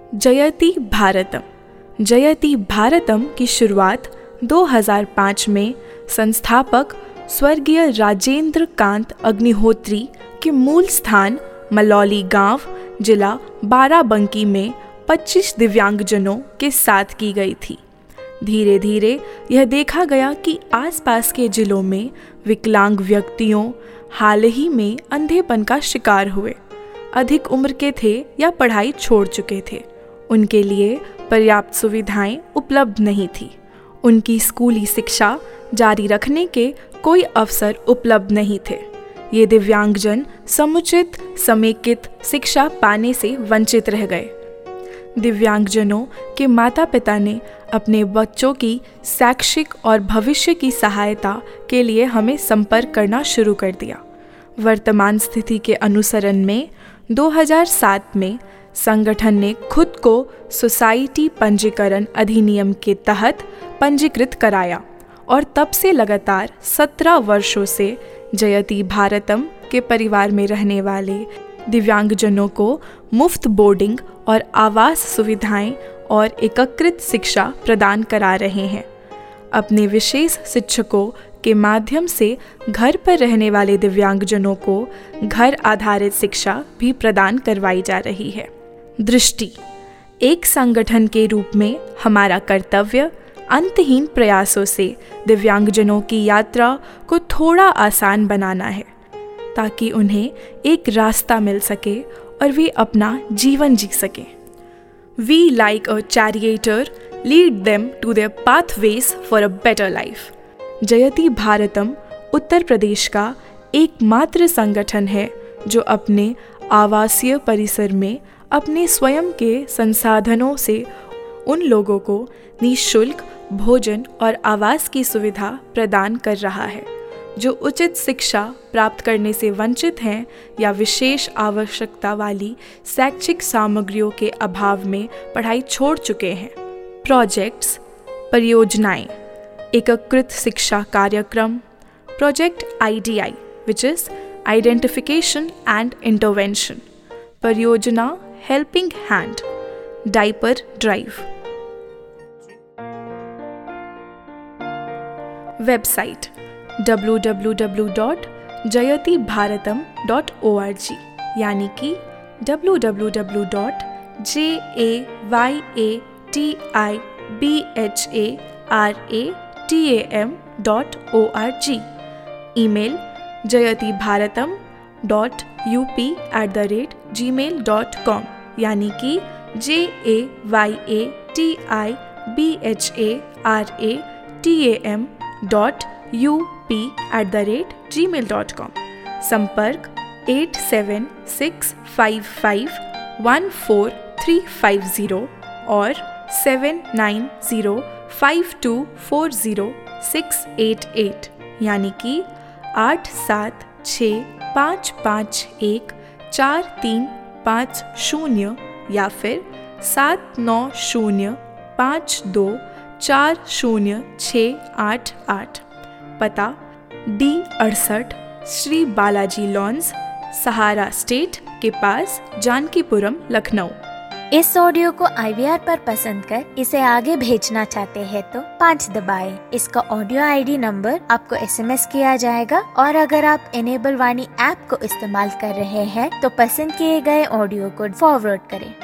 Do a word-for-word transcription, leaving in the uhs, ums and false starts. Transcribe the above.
जयति भारतम। जयति भारतम की शुरुआत दो हज़ार पाँच में संस्थापक स्वर्गीय राजेंद्र कांत अग्निहोत्री के मूल स्थान मलौली गांव, जिला बाराबंकी में पच्चीस दिव्यांगजनों के साथ की गई थी। धीरे धीरे यह देखा गया कि आसपास के जिलों में विकलांग व्यक्तियों हाल ही में अंधेपन का शिकार हुए, अधिक उम्र के थे या पढ़ाई छोड़ चुके थे, उनके लिए पर्याप्त सुविधाएं उपलब्ध नहीं थी। उनकी स्कूली शिक्षा जारी रखने के कोई अवसर उपलब्ध नहीं थे। ये दिव्यांगजन समुचित समेकित शिक्षा पाने से वंचित रह गए। दिव्यांगजनों के माता पिता ने अपने बच्चों की शैक्षिक और भविष्य की सहायता के लिए हमें संपर्क करना शुरू कर दिया। वर्तमान स्थिति के अनुसरण में दो हज़ार सात में संगठन ने खुद को सोसाइटी पंजीकरण अधिनियम के तहत पंजीकृत कराया और तब से लगातार सत्रह वर्षों से जयति भारतम के परिवार में रहने वाले दिव्यांगजनों को मुफ्त बोर्डिंग और आवास सुविधाएं और एकीकृत शिक्षा प्रदान करा रहे हैं। अपने विशेष शिक्षकों के माध्यम से घर पर रहने वाले दिव्यांगजनों को घर आधारित शिक्षा भी प्रदान करवाई जा रही है। दृष्टि। एक संगठन के रूप में हमारा कर्तव्य अंतहीन प्रयासों से दिव्यांगजनों की यात्रा को थोड़ा आसान बनाना है, ताकि उन्हें एक रास्ता मिल सके और वे अपना जीवन जी सकें। We like a charioteer lead them to their pathways for a better life। जयति भारतम उत्तर प्रदेश का एकमात्र संगठन है जो अपने आवासीय परिसर में अपने स्वयं के संसाधनों से उन लोगों को निःशुल्क भोजन और आवास की सुविधा प्रदान कर रहा है जो उचित शिक्षा प्राप्त करने से वंचित हैं या विशेष आवश्यकता वाली शैक्षिक सामग्रियों के अभाव में पढ़ाई छोड़ चुके हैं। प्रोजेक्ट्स, परियोजनाएं, एकीकृत शिक्षा कार्यक्रम, project I D I which is identification and intervention, परियोजना helping hand, diaper drive. Website W W W dot Jayati Bharatam dot O R G यानी कि W W W dot J A Y A T I B H A R A T A M dot O R G. Email Jayati Bharatam dot U P at the rate Gmail dot com यानी कि J A Y A T I B H A R A T A M dot U P at the rate Gmail dot com. संपर्क eight seven six five five one four three five zero और seven nine zero five two four zero six eight eight यानी कि आठ सात छः पाँच पाँच एक चार तीन पाँच शून्य या फिर सात नौ शून्य पाँच दो चार शून्य छः आठ आठ। पता डी अड़सठ श्री बालाजी लॉन्स, सहारा स्टेट के पास, जानकीपुरम, लखनऊ। इस ऑडियो को आई वी आर पर पसंद कर इसे आगे भेजना चाहते हैं तो पाँच दबाएं। इसका ऑडियो आई डी नंबर आपको एस एम एस किया जाएगा और अगर आप इनेबल वाणी ऐप को इस्तेमाल कर रहे हैं तो पसंद किए गए ऑडियो को फॉरवर्ड करें।